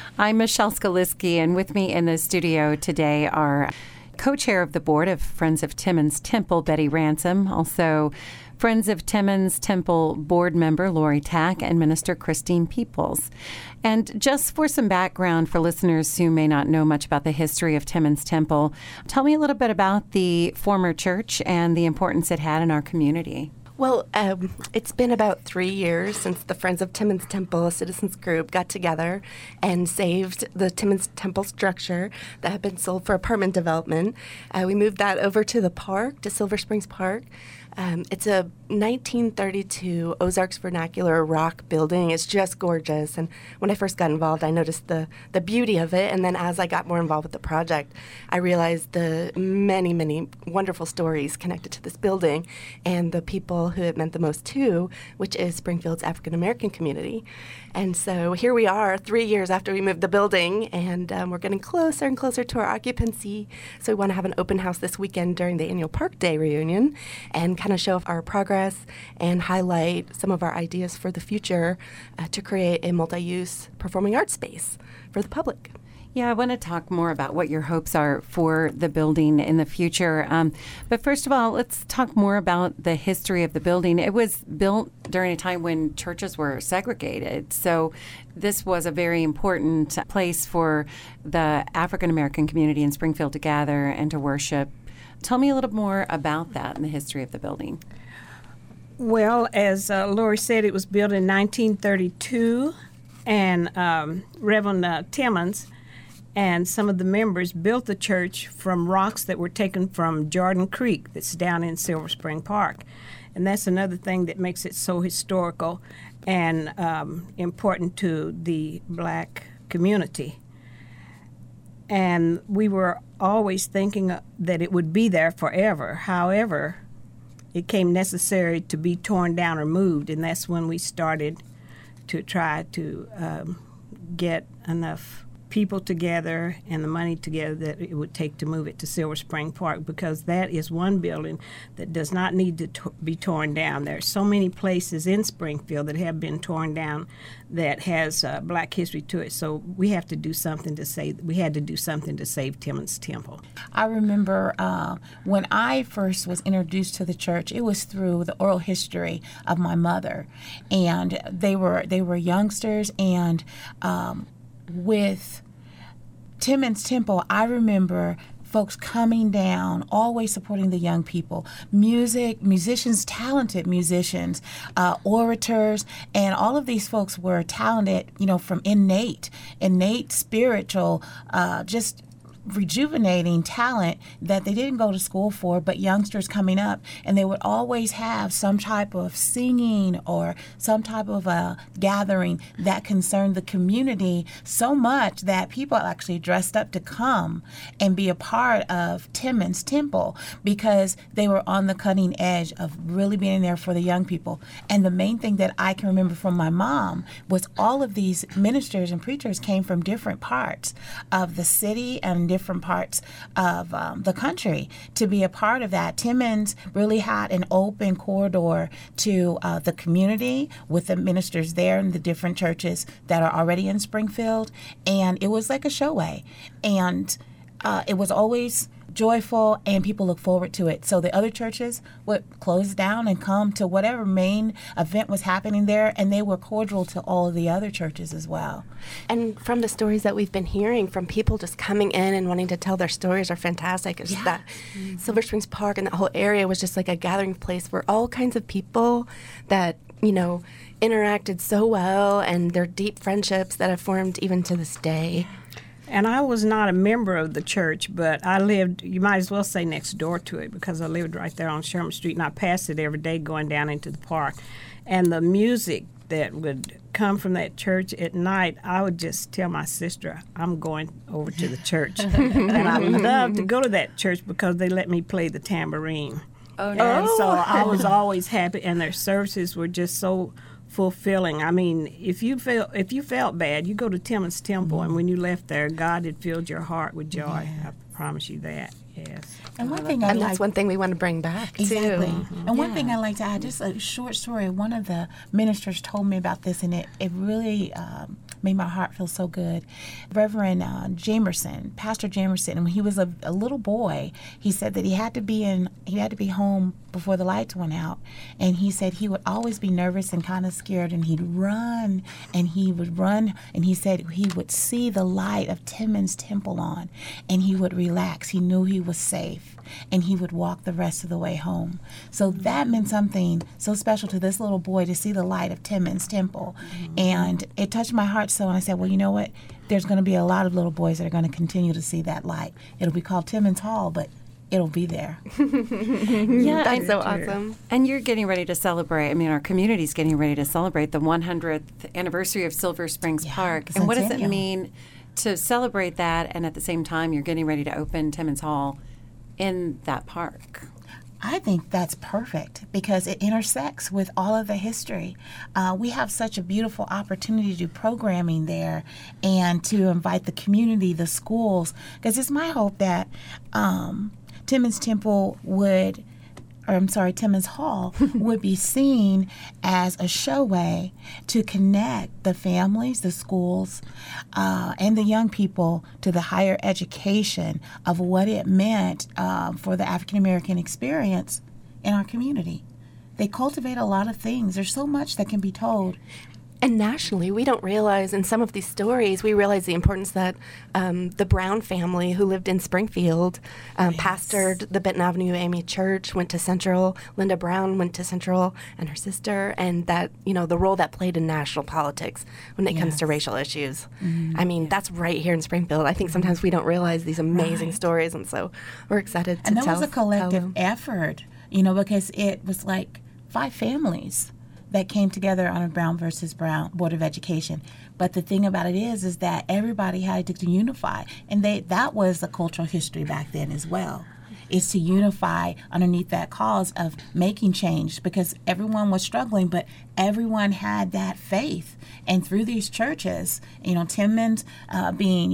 I'm Michelle Skaliski, and with me in the studio today are co-chair of the board of Friends of Timmins Temple, Betty Ransom, also Friends of Timmins Temple board member Lori Tack, and Minister Christine Peoples. And just for some background for listeners who may not know much about the history of Timmins Temple, tell me a little bit about the former church and the importance it had in our community. Well, it's been about 3 years since the Friends of Timmins Temple, a citizens group, got together and saved the Timmins Temple structure that had been sold for apartment development. We moved that over to the park, to Silver Springs Park. It's a 1932 Ozarks vernacular rock building. It's just gorgeous. And when I first got involved, I noticed the beauty of it. And then as I got more involved with the project, I realized the many, many wonderful stories connected to this building and the people who it meant the most to, which is Springfield's African American community. And so here we are 3 years after we moved the building, and we're getting closer and closer to our occupancy. So we want to have an open house this weekend during the annual Park Day reunion and kind of show off our progress and highlight some of our ideas for the future to create a multi-use performing arts space for the public. Yeah, I want to talk more about what your hopes are for the building in the future. But first of all, let's talk more about the history of the building. It was built during a time when churches were segregated. So this was a very important place for the African American community in Springfield to gather and to worship. Tell me a little more about that and the history of the building. Well, as Lori said, it was built in 1932, and Reverend Timmons and some of the members built the church from rocks that were taken from Jordan Creek that's down in Silver Spring Park. And that's another thing that makes it so historical and important to the black community. And we were always thinking that it would be there forever. However, it came necessary to be torn down or moved, and that's when we started to try to get enough people together and the money together that it would take to move it to Silver Spring Park, because that is one building that does not need to be torn down. There are so many places in Springfield that have been torn down that has black history to it. So we have to do something to save. We had to do something to save Timmins Temple. I remember when I first was introduced to the church, it was through the oral history of my mother, and they were youngsters, and with Timmins Temple, I remember folks coming down, always supporting the young people, musicians, talented musicians, orators, and all of these folks were talented, from innate spiritual, just rejuvenating talent that they didn't go to school for, but youngsters coming up, and they would always have some type of singing or some type of a gathering that concerned the community so much that people actually dressed up to come and be a part of Timmins Temple because they were on the cutting edge of really being there for the young people. And the main thing that I can remember from my mom was all of these ministers and preachers came from different parts of the city and different parts of the country to be a part of that. Timmins really had an open corridor to the community with the ministers there and the different churches that are already in Springfield, and it was like a showway, and it was always joyful, and people look forward to it. So the other churches would close down and come to whatever main event was happening there, and they were cordial to all of the other churches as well. And from the stories that we've been hearing from people just coming in and wanting to tell their stories are fantastic. It's just that Silver Springs Park and the whole area was just like a gathering place for all kinds of people that, interacted so well, and their deep friendships that have formed even to this day. And I was not a member of the church, but I lived, you might as well say, next door to it, because I lived right there on Sherman Street, and I passed it every day going down into the park. And the music that would come from that church at night, I would just tell my sister, I'm going over to the church. And I loved to go to that church because they let me play the tambourine. Oh, no. And so I was always happy, and their services were just so fulfilling. I mean, if you felt bad, you go to Timmins Temple, and when you left there, God had filled your heart with joy. Yeah. I promise you that. Yes. And that's one thing we want to bring back, too. Exactly. Mm-hmm. And one thing I like to add, just a short story. One of the ministers told me about this, and it really made my heart feel so good. Reverend Jamerson, Pastor Jamerson, when he was a little boy, he said that he had to be home before the lights went out, and he said he would always be nervous and kind of scared, and he'd run, and he said he would see the light of Timmins Temple on, and he would relax. He knew he was safe, and he would walk the rest of the way home. So that meant something so special to this little boy to see the light of Timmins Temple, and it touched my heart so, and I said, well, you know what? There's going to be a lot of little boys that are going to continue to see that light. It'll be called Timmins Hall, but it'll be there. Yeah, That's so awesome. And you're getting ready to celebrate, our community's getting ready to celebrate the 100th anniversary of Silver Springs Park. And what does it mean to celebrate that, and at the same time you're getting ready to open Timmins Hall in that park? I think that's perfect because it intersects with all of the history. We have such a beautiful opportunity to do programming there and to invite the community, the schools, because it's my hope that Timmins Hall would be seen as a showway to connect the families, the schools, and the young people to the higher education of what it meant for the African American experience in our community. They cultivate a lot of things. There's so much that can be told. And nationally, we don't realize in some of these stories, we realize the importance that the Brown family who lived in Springfield pastored the Benton Avenue AME Church, went to Central. Linda Brown went to Central, and her sister, and that, the role that played in national politics when it comes to racial issues. That's right here in Springfield. I think sometimes we don't realize these amazing stories, and so we're excited to tell. And that was a collective effort, because it was like 5 families that came together on a Brown versus Brown Board of Education. But the thing about it is that everybody had to unify. And that was the cultural history back then as well, is to unify underneath that cause of making change, because everyone was struggling, but everyone had that faith. And through these churches, Timmins being,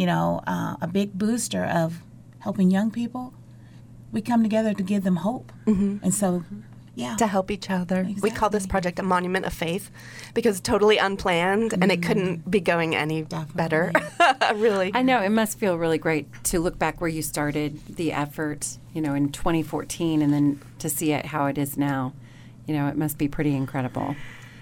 a big booster of helping young people, we come together to give them hope. And so, to help each other. Exactly. We call this project a monument of faith because totally unplanned, and it couldn't be going any better. Really. I know. It must feel really great to look back where you started the effort, in 2014, and then to see it how it is now. It must be pretty incredible.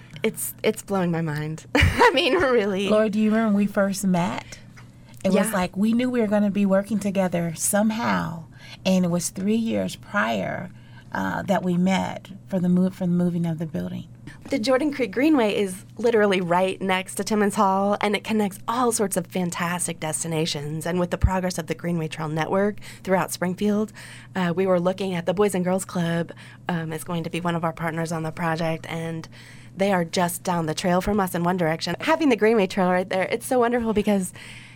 It's blowing my mind. Really. Laura, do you remember when we first met? It was like we knew we were going to be working together somehow, and it was 3 years prior that we met for the moving of the building. The Jordan Creek Greenway is literally right next to Timmins Hall, and it connects all sorts of fantastic destinations. And with the progress of the Greenway Trail Network throughout Springfield, we were looking at the Boys and Girls Club is going to be one of our partners on the project, and they are just down the trail from us in one direction. Having the Greenway Trail right there, it's so wonderful because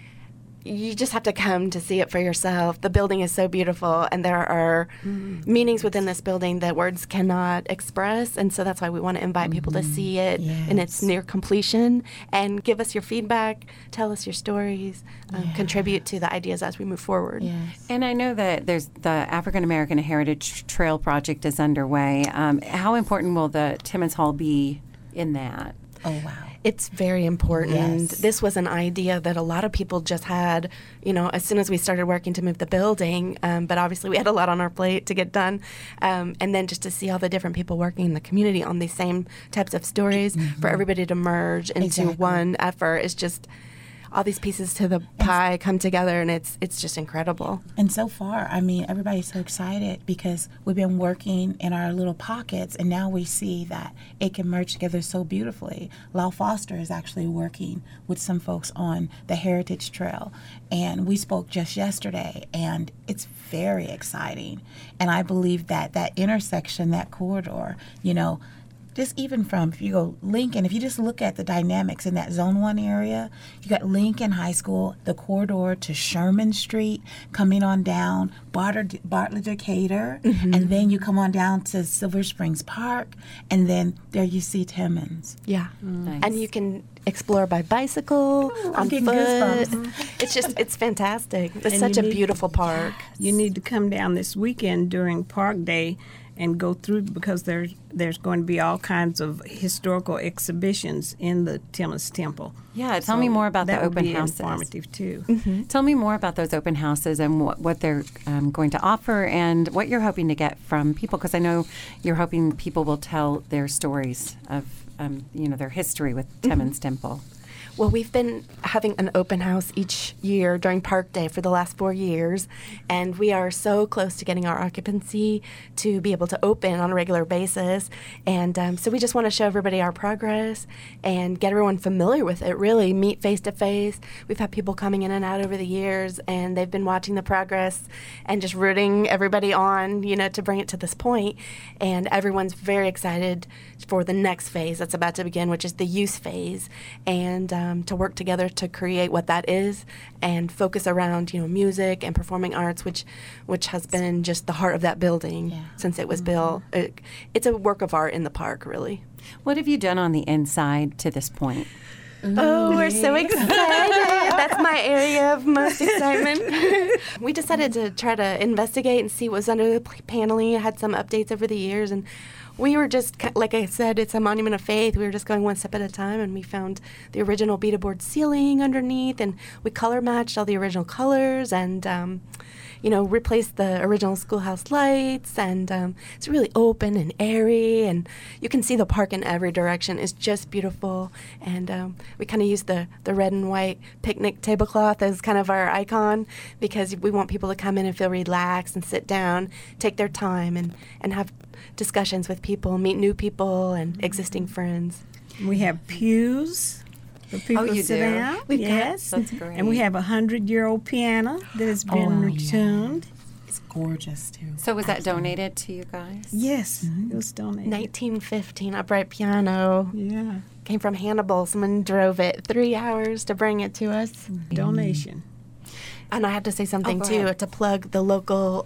you just have to come to see it for yourself. The building is so beautiful, and there are meanings within this building that words cannot express, and so that's why we want to invite people to see it in its near completion and give us your feedback, tell us your stories, contribute to the ideas as we move forward. Yes. And I know that there's the African American Heritage Trail Project is underway. How important will the Timmins Hall be in that? Oh, wow. It's very important. Yes. This was an idea that a lot of people just had, as soon as we started working to move the building. But obviously we had a lot on our plate to get done. And then just to see all the different people working in the community on these same types of stories, for everybody to merge into one effort is just all these pieces to the pie come together, and it's just incredible. And so far, everybody's so excited because we've been working in our little pockets, and now we see that it can merge together so beautifully. Lyle Foster is actually working with some folks on the Heritage Trail, and we spoke just yesterday, and it's very exciting. And I believe that intersection, that corridor, just even from, if you go Lincoln, if you just look at the dynamics in that Zone 1 area, you got Lincoln High School, the corridor to Sherman Street, coming on down, Bartlett Decatur, and then you come on down to Silver Springs Park, and then there you see Timmins. Yeah. Nice. And you can explore by bicycle, on foot. It's fantastic. It's such a beautiful park. You need to come down this weekend during Park Day and go through, because there's going to be all kinds of historical exhibitions in the Timmins Temple. Yeah, tell me more about the open That would be houses. informative too. Tell me more about those open houses and what they're going to offer and what you're hoping to get from people, because I know you're hoping people will tell their stories of their history with Timmins Temple. Well, we've been having an open house each year during Park Day for the last 4 years, and we are so close to getting our occupancy to be able to open on a regular basis. And so we just want to show everybody our progress and get everyone familiar with it, really, meet face to face. We've had people coming in and out over the years, and they've been watching the progress and just rooting everybody on, to bring it to this point. And everyone's very excited for the next phase that's about to begin, which is the youth phase. And to work together to create what that is and focus around, music and performing arts, which has been just the heart of that building since it was built. It's a work of art in the park, really. What have you done on the inside to this point? Oh, we're so excited. That's my area of most excitement. We decided to try to investigate and see what was under the paneling. I had some updates over the years, and we were just, like I said, it's a monument of faith. We were just going one step at a time, and we found the original beaded board ceiling underneath, and we color matched all the original colors and, replaced the original schoolhouse lights. And it's really open and airy, and you can see the park in every direction. It's just beautiful. And we kind of use the red and white picnic tablecloth as kind of our icon, because we want people to come in and feel relaxed and sit down, take their time, and have discussions with people, meet new people and existing friends. We have pews for people to sit down. Yes. That's great. And we have a 100-year-old piano that has been retuned. It's gorgeous too. So was that donated to you guys? Yes, it was donated. 1915 upright piano. Yeah, Came from Hannibal. Someone drove it 3 hours to bring it to us. donation. And I have to say something, go too, ahead. to plug the local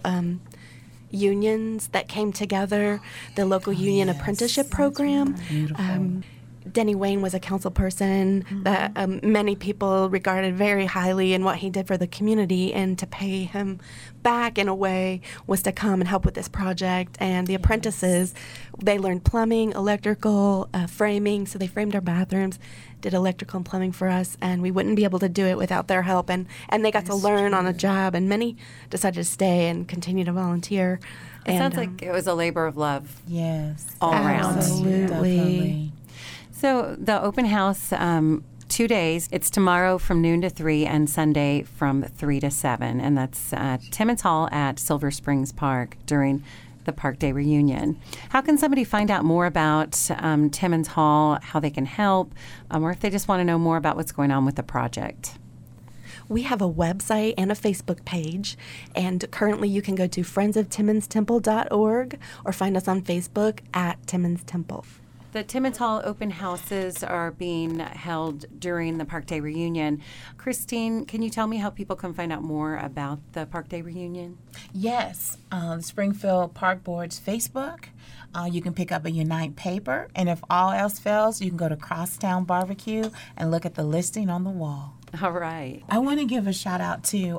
unions that came together, the local union apprenticeship program. Beautiful. Denny Wayne was a council person that many people regarded very highly in what he did for the community, and to pay him back in a way was to come and help with this project. And the apprentices, they learned plumbing, electrical, framing, so they framed our bathrooms, did electrical and plumbing for us, and we wouldn't be able to do it without their help. And they got to learn on the job, and many decided to stay and continue to volunteer. It sounds like it was a labor of love Yes. all around. Absolutely. Definitely. So the open house, 2 days. It's tomorrow from noon to 3 and Sunday from 3 to 7. And that's Timmins Hall at Silver Springs Park during the Park Day reunion. How can somebody find out more about Timmins Hall, how they can help, or if they just want to know more about what's going on with the project? We have a website and a Facebook page, and currently you can go to friendsoftimminstemple.org or find us on Facebook at Timmins Temple. The Timmins Hall open houses are being held during the Park Day reunion. Christine, can you tell me how people can find out more about the Park Day reunion? Yes, Springfield Park Board's Facebook. You can pick up a Unite paper, and if all else fails, you can go to Crosstown Barbecue and look at the listing on the wall. All right. I want to give a shout out to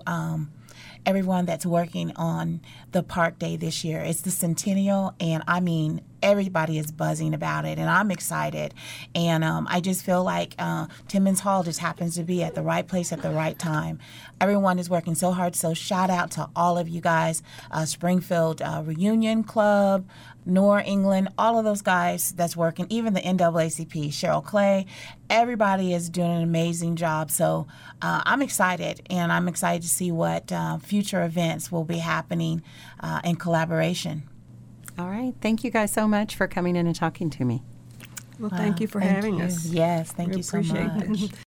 everyone that's working on the Park Day this year. It's the centennial, and I mean, everybody is buzzing about it, and I'm excited. And I just feel like Timmins Hall just happens to be at the right place at the right time. Everyone is working so hard, so shout out to all of you guys, Springfield Reunion Club, Nor England, all of those guys that's working, even the NAACP, Cheryl Clay. Everybody is doing an amazing job. So I'm excited, and I'm excited to see what future events will be happening in collaboration. All right. Thank you guys so much for coming in and talking to me. Well, thank you for Thank having you. us. Yes, thank We you so appreciate much. it.